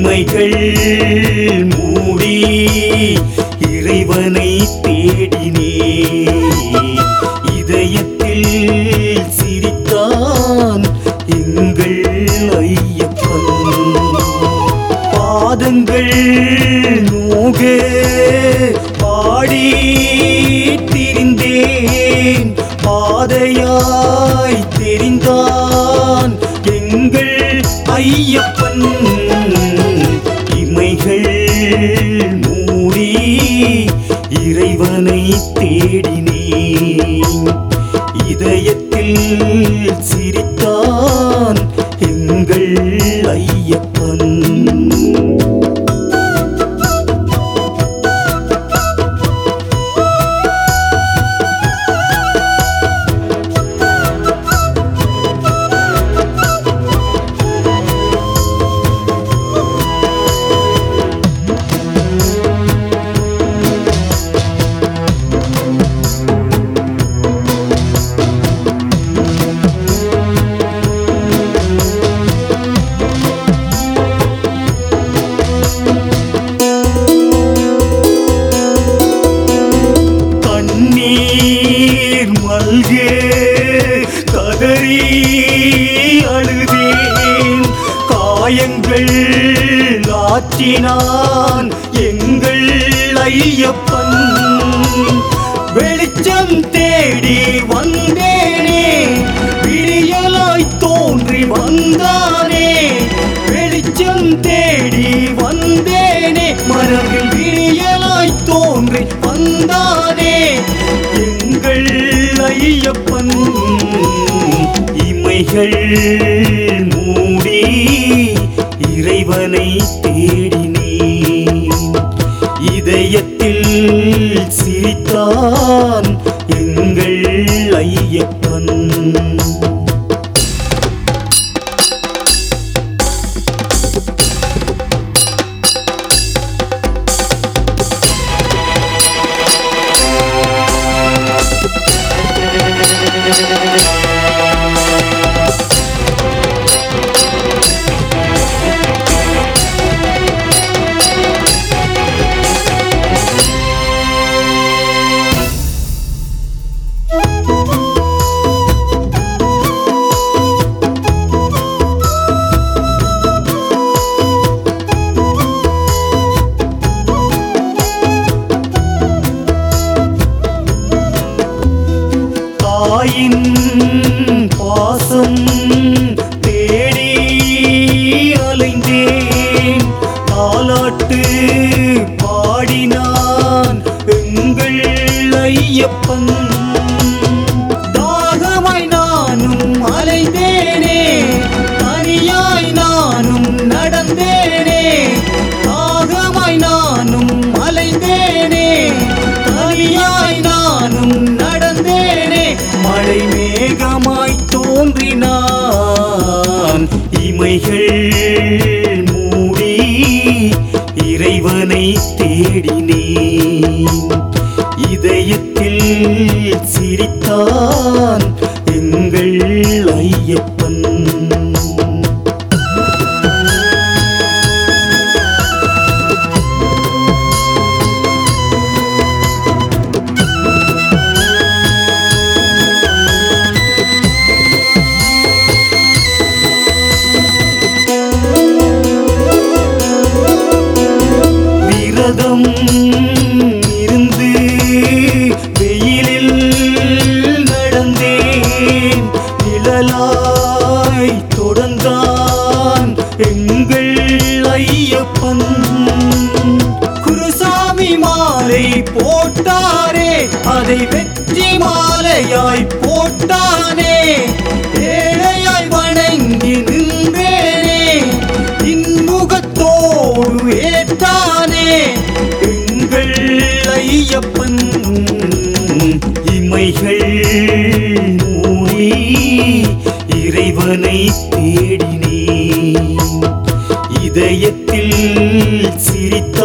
இமைகள் மூடி இறைவனை தேடினே இதயத்தில் சிரித்தான் எங்கள் ஐயப்பன் பாதங்கள் நோக பாடி திரிந்தேன் பாதையாய் தெரிந்தான் எங்கள் ஐயப்பன் இமைகள் மூடி இறைவனை தேடினேன் இதயத்தில் சிரித்தான் எங்கள் ஐயப்பன் கதறி அழுதேன் காயங்கள் ஆற்றினான் எங்கள் ஐயப்பன் வெளிச்சம் தேடி வந்தேனே விடியலாய் தோன்றி வந்தானே வெளிச்சம் தேடி வந்தேனே மரபில் விடியலாய் தோன்றி வந்தானே எங்கள் ஐயப்பன் இமைகள் மூடி இறைவனை தேடினேன் இதயத்தில் சிரித்தான் எங்கள் ஐயப்பன் தாயின் பாசம் தேடி அலைந்தேன் தாலாட்டு பாடினான் எங்கள் ஐயப்பன் தாகமாய் நானும் அலைந்தேனே தனியாய் நானும் நடந்தேனே தாகமாய் நானும் அலைந்தேனே தனியாய் நானும் நடந்தேனே மழை மேகமாய் தோன்றினான் இமைகள் மூடி இறைவனை தேடினேன் இதயத்தில் சிரித்தான் எங்கள் ஐயப்பன் இருந்து வெயிலில் நடந்தேன் நிழலாய் தொடர்ந்தான் எங்கள் ஐயப்பன் குருசாமி மாலை போட்டாரே அதை வெற்றி மாலையாய் போட்டானே ஏழையாய் வணங்கி நின்றேனே இன்முகத்தோடு ஏற்றானே எங்கள் ஐயப்பன் இமைகள் மூடி இறைவனை தேடினேன் இதயத்தில் சிரித்த